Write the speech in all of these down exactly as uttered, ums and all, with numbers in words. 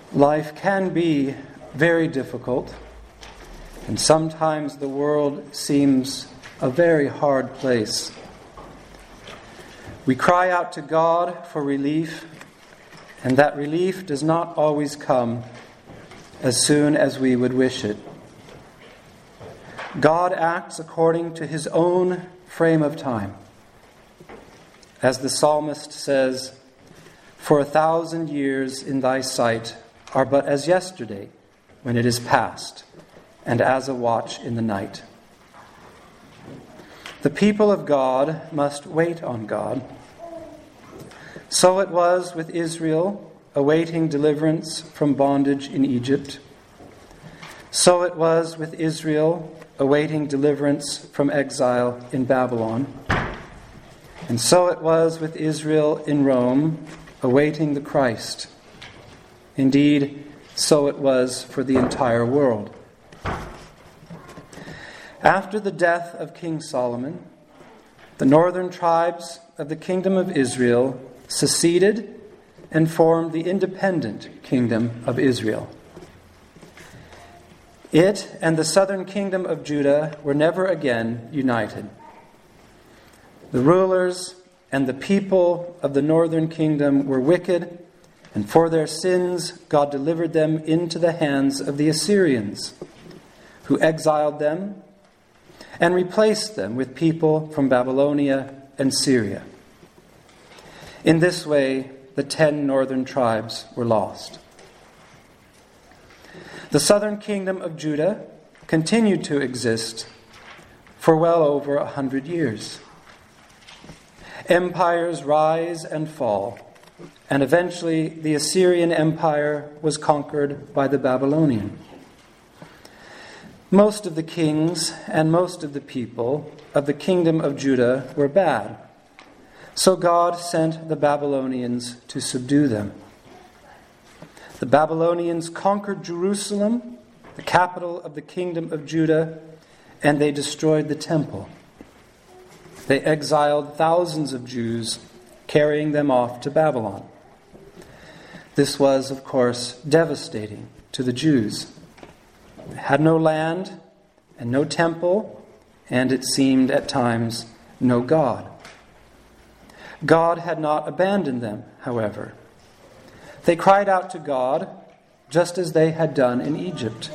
Life can be very difficult, and sometimes the world seems a very hard place. We cry out to God for relief, and that relief does not always come as soon as we would wish it. God acts according to his own frame of time. As the psalmist says, "For a thousand years in thy sight are but as yesterday when it is past, and as a watch in the night." The people of God must wait on God. So it was with Israel awaiting deliverance from bondage in Egypt. So it was with Israel awaiting deliverance from exile in Babylon. And so it was with Israel in Rome awaiting the Christ. Indeed, so it was for the entire world. After the death of King Solomon, the northern tribes of the kingdom of Israel seceded and formed the independent kingdom of Israel. It and the southern kingdom of Judah were never again united. The rulers and the people of the northern kingdom were wicked, and for their sins God delivered them into the hands of the Assyrians, who exiled them and replaced them with people from Babylonia and Syria. In this way, the ten northern tribes were lost. The southern kingdom of Judah continued to exist for well over a hundred years. Empires rise and fall, and eventually the Assyrian Empire was conquered by the Babylonian. Most of the kings and most of the people of the kingdom of Judah were bad, so God sent the Babylonians to subdue them. The Babylonians conquered Jerusalem, the capital of the kingdom of Judah, and they destroyed the temple. They exiled thousands of Jews, carrying them off to Babylon. This was, of course, devastating to the Jews. They had no land and no temple, and it seemed at times no God. God had not abandoned them, however. They cried out to God just as they had done in Egypt.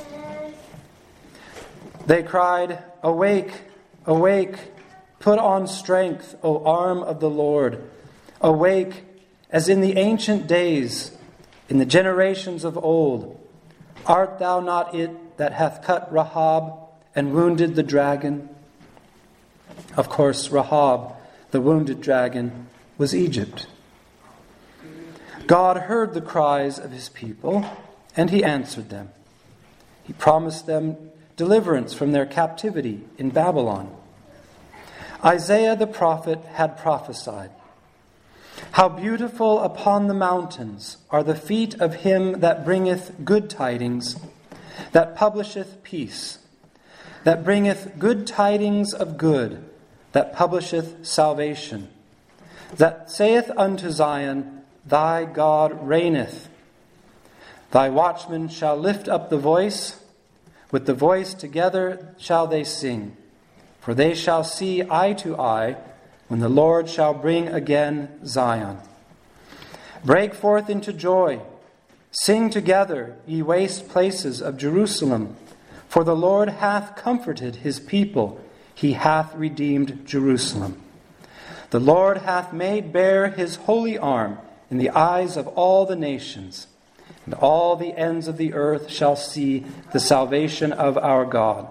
They cried, "Awake, awake, put on strength, O arm of the Lord. Awake, as in the ancient days, in the generations of old. Art thou not it that hath cut Rahab and wounded the dragon?" Of course, Rahab, the wounded dragon, was Egypt. God heard the cries of his people, and he answered them. He promised them deliverance from their captivity in Babylon. Isaiah the prophet had prophesied, "How beautiful upon the mountains are the feet of him that bringeth good tidings, that publisheth peace, that bringeth good tidings of good, that publisheth salvation, that saith unto Zion, Thy God reigneth. Thy watchmen shall lift up the voice, with the voice together shall they sing. For they shall see eye to eye, when the Lord shall bring again Zion. Break forth into joy. Sing together, ye waste places of Jerusalem. For the Lord hath comforted his people. He hath redeemed Jerusalem. The Lord hath made bare his holy arm in the eyes of all the nations. And all the ends of the earth shall see the salvation of our God."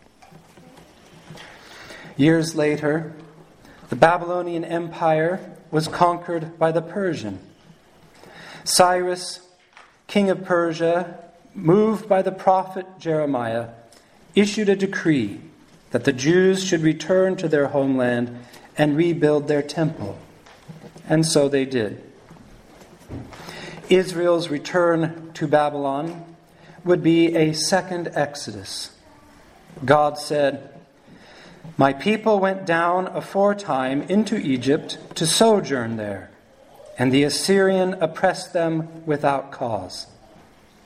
Years later, the Babylonian Empire was conquered by the Persian. Cyrus, king of Persia, moved by the prophet Jeremiah, issued a decree that the Jews should return to their homeland and rebuild their temple. And so they did. Israel's return to Babylon would be a second Exodus. God said, "My people went down aforetime into Egypt to sojourn there, and the Assyrian oppressed them without cause.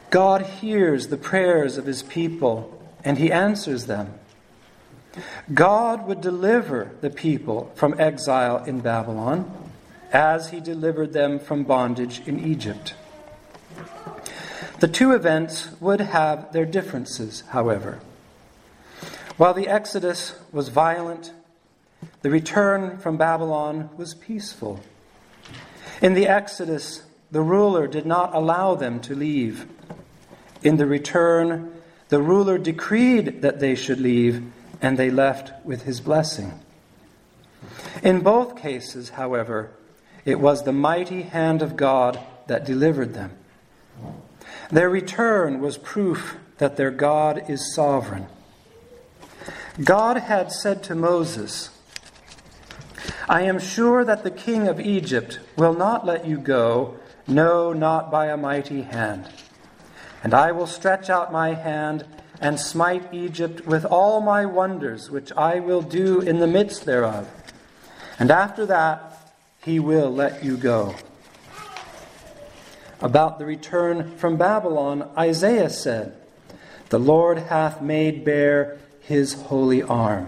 God hears the prayers of his people, and he answers them. God would deliver the people from exile in Babylon, as he delivered them from bondage in Egypt. The two events would have their differences, however. While the Exodus was violent, the return from Babylon was peaceful. In the Exodus, the ruler did not allow them to leave. In the return, the ruler decreed that they should leave, and they left with his blessing. In both cases, however, it was the mighty hand of God that delivered them. Their return was proof that their God is sovereign. God had said to Moses, "I am sure that the king of Egypt will not let you go, no, not by a mighty hand. And I will stretch out my hand and smite Egypt with all my wonders, which I will do in the midst thereof. And after that, he will let you go." About the return from Babylon, Isaiah said, "The Lord hath made bare his holy arm."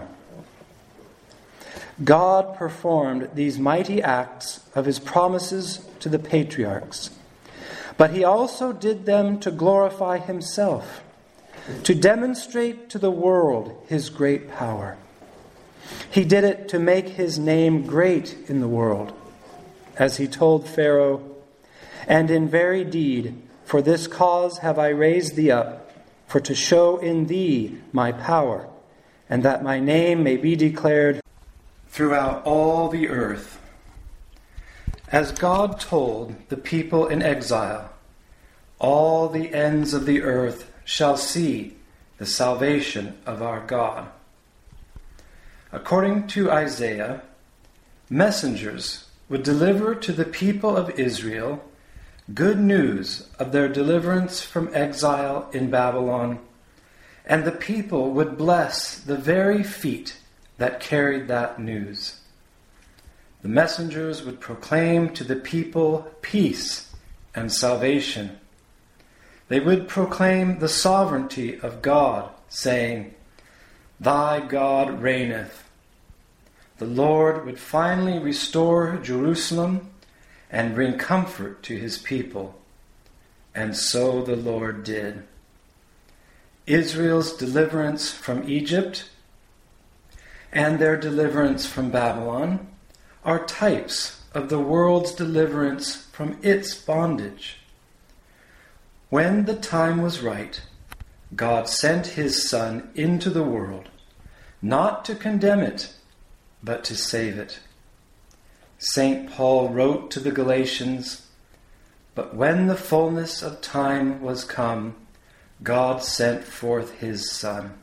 God performed these mighty acts of his promises to the patriarchs, but he also did them to glorify himself, to demonstrate to the world his great power. He did it to make his name great in the world, as he told Pharaoh, "And in very deed, for this cause have I raised thee up, for to show in thee my power, and that my name may be declared throughout all the earth." As God told the people in exile, all the ends of the earth shall see the salvation of our God. According to Isaiah, messengers would deliver to the people of Israel good news of their deliverance from exile in Babylon, and the people would bless the very feet that carried that news. The messengers would proclaim to the people peace and salvation. They would proclaim the sovereignty of God, saying, "Thy God reigneth." The Lord would finally restore Jerusalem and bring comfort to his people. And so the Lord did. Israel's deliverance from Egypt and their deliverance from Babylon are types of the world's deliverance from its bondage. When the time was right, God sent his Son into the world, not to condemn it, but to save it. Saint Paul wrote to the Galatians, "But when the fullness of time was come, God sent forth his Son."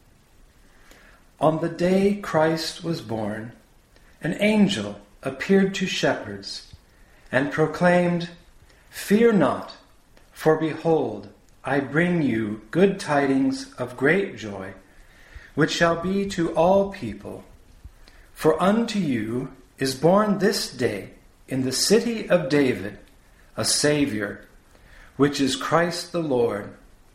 On the day Christ was born, an angel appeared to shepherds and proclaimed, "Fear not, for behold, I bring you good tidings of great joy, which shall be to all people. For unto you is born this day in the city of David a Savior, which is Christ the Lord."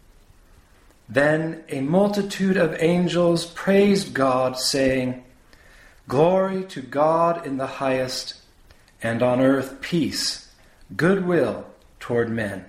Then a multitude of angels praised God, saying, "Glory to God in the highest, and on earth peace, goodwill toward men."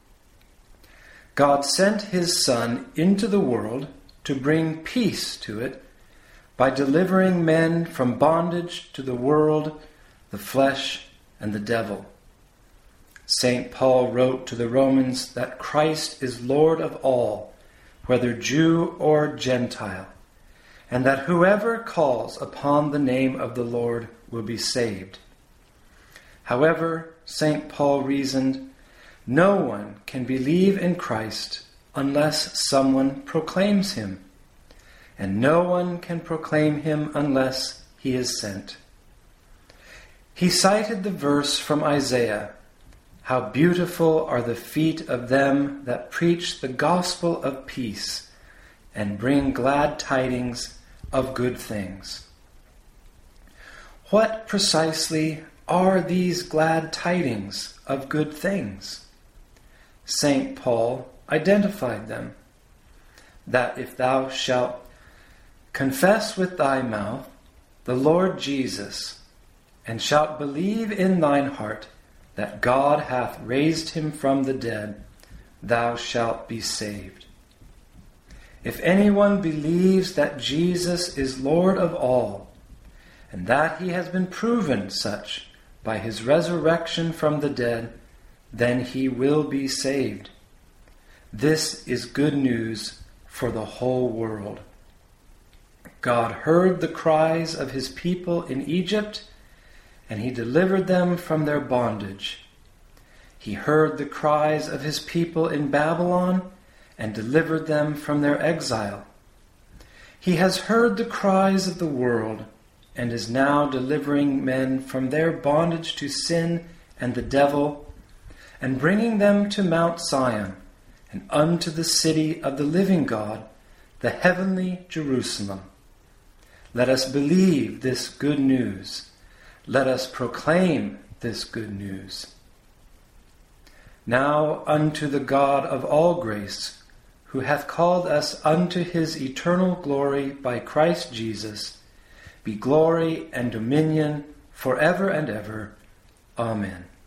God sent his Son into the world to bring peace to it by delivering men from bondage to the world, the flesh, and the devil. Saint Paul wrote to the Romans that Christ is Lord of all, whether Jew or Gentile, and that whoever calls upon the name of the Lord will be saved. However, Saint Paul reasoned, no one can believe in Christ unless someone proclaims him, and no one can proclaim him unless he is sent. He cited the verse from Isaiah, "How beautiful are the feet of them that preach the gospel of peace and bring glad tidings of good things." What precisely are these glad tidings of good things? Saint Paul identified them, that if thou shalt confess with thy mouth the Lord Jesus, and shalt believe in thine heart that God hath raised him from the dead, thou shalt be saved. If anyone believes that Jesus is Lord of all, and that he has been proven such by his resurrection from the dead, then he will be saved. This is good news for the whole world. God heard the cries of his people in Egypt, and he delivered them from their bondage. He heard the cries of his people in Babylon, and delivered them from their exile. He has heard the cries of the world, and is now delivering men from their bondage to sin and the devil, and bringing them to Mount Zion, and unto the city of the living God, the heavenly Jerusalem. Let us believe this good news. Let us proclaim this good news. Now unto the God of all grace, who hath called us unto his eternal glory by Christ Jesus, be glory and dominion forever and ever. Amen.